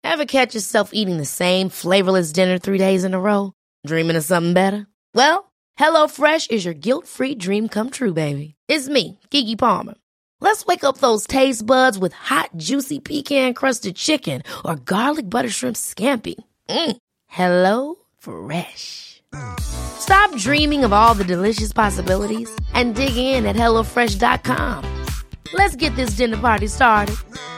Ever catch yourself eating the same flavorless dinner 3 days in a row? Dreaming of something better? Well, HelloFresh is your guilt-free dream come true, baby. It's me, Keke Palmer. Let's wake up those taste buds with hot, juicy pecan-crusted chicken or garlic butter shrimp scampi. Hello Fresh. Stop dreaming of all the delicious possibilities and dig in at HelloFresh.com. Let's get this dinner party started.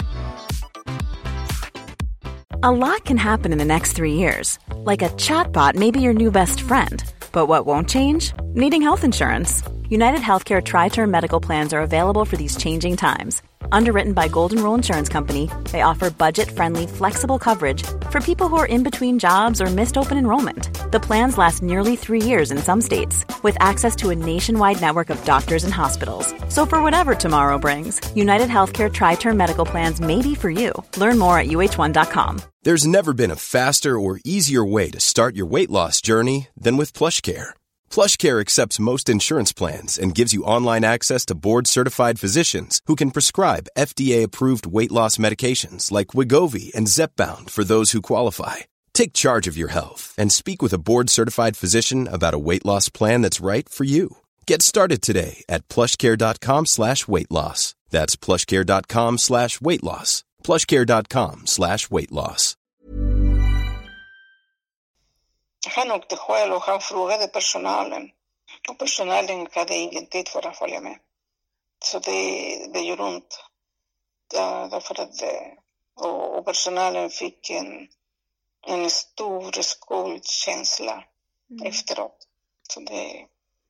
A lot can happen in the next 3 years. Like a chatbot may be your new best friend. But what won't change? Needing health insurance. United Healthcare Tri-Term Medical Plans are available for these changing times. Underwritten by Golden Rule Insurance Company, they offer budget-friendly, flexible coverage for people who are in between jobs or missed open enrollment. The plans last nearly 3 years in some states, with access to a nationwide network of doctors and hospitals. So for whatever tomorrow brings, United Healthcare Tri-Term Medical Plans may be for you. Learn more at uh1.com. There's never been a faster or easier way to start your weight loss journey than with PlushCare. PlushCare accepts most insurance plans and gives you online access to board-certified physicians who can prescribe FDA-approved weight loss medications like Wegovy and Zepbound for those who qualify. Take charge of your health and speak with a board-certified physician about a weight loss plan that's right for you. Get started today at plushcare.com/weight-loss. That's plushcare.com/weight-loss. plushcare.com/weight-loss. Han åkte själv och han frågade personalen. Och personalen hade ingen tid för att följa med. Så det gör ont. Därför att och personalen fick en stor skuldkänsla efteråt. Så det...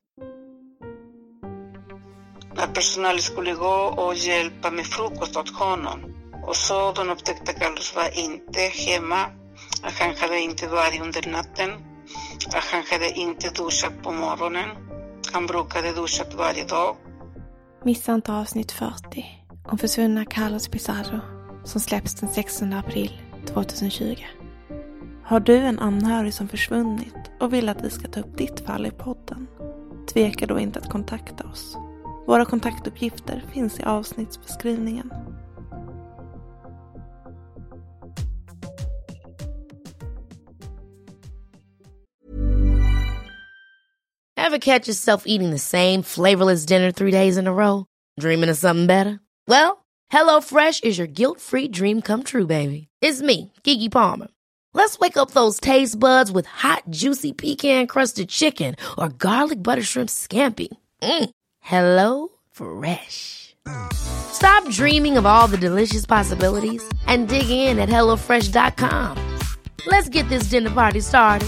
När personalen skulle gå och hjälpa med frukost åt honom. Och så de upptäckte att Carlos var inte hemma. Att han hade inte varit under natten. Att han hade inte duschat på morgonen. Han brukade duscha varje dag. Missa inte avsnitt 40 om försvunna Carlos Pizarro som släpps den 16 april 2020. Har du en anhörig som försvunnit och vill att vi ska ta upp ditt fall i podden? Tveka då inte att kontakta oss. Våra kontaktuppgifter finns i avsnittsbeskrivningen. Ever catch yourself eating the same flavorless dinner 3 days in a row? Dreaming of something better? Well, HelloFresh is your guilt-free dream come true, baby. It's me, Keke Palmer. Let's wake up those taste buds with hot, juicy pecan-crusted chicken or garlic butter shrimp scampi. Hello Fresh. Stop dreaming of all the delicious possibilities and dig in at HelloFresh.com. Let's get this dinner party started.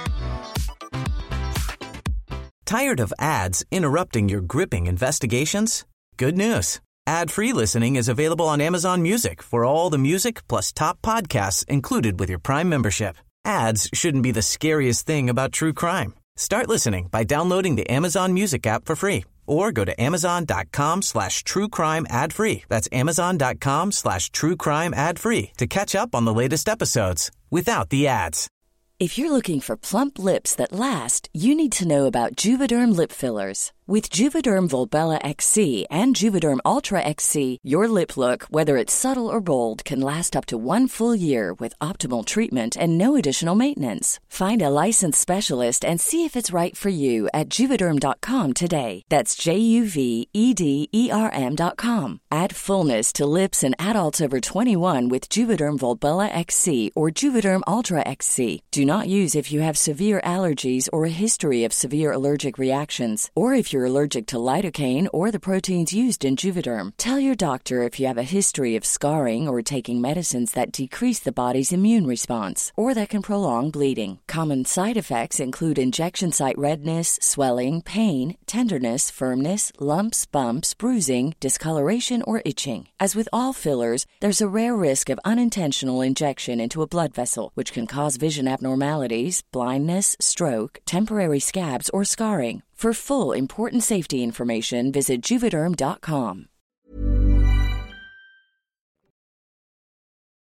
Tired of ads interrupting your gripping investigations? Good news. Ad-free listening is available on Amazon Music for all the music plus top podcasts included with your Prime membership. Ads shouldn't be the scariest thing about true crime. Start listening by downloading the Amazon Music app for free or go to amazon.com/truecrime ad-free. That's amazon.com/truecrime ad-free to catch up on the latest episodes without the ads. If you're looking for plump lips that last, you need to know about Juvederm lip fillers. With Juvederm Volbella XC and Juvederm Ultra XC, your lip look, whether it's subtle or bold, can last up to 1 full year with optimal treatment and no additional maintenance. Find a licensed specialist and see if it's right for you at Juvederm.com today. That's JUVEDERM.com. Add fullness to lips in adults over 21 with Juvederm Volbella XC or Juvederm Ultra XC. Do not use if you have severe allergies or a history of severe allergic reactions, or if you're allergic to lidocaine or the proteins used in Juvederm. Tell your doctor if you have a history of scarring or taking medicines that decrease the body's immune response or that can prolong bleeding. Common side effects include injection site redness, swelling, pain, tenderness, firmness, lumps, bumps, bruising, discoloration, or itching. As with all fillers, there's a rare risk of unintentional injection into a blood vessel, which can cause vision abnormalities, blindness, stroke, temporary scabs, or scarring. For full, important safety information, visit Juvederm.com.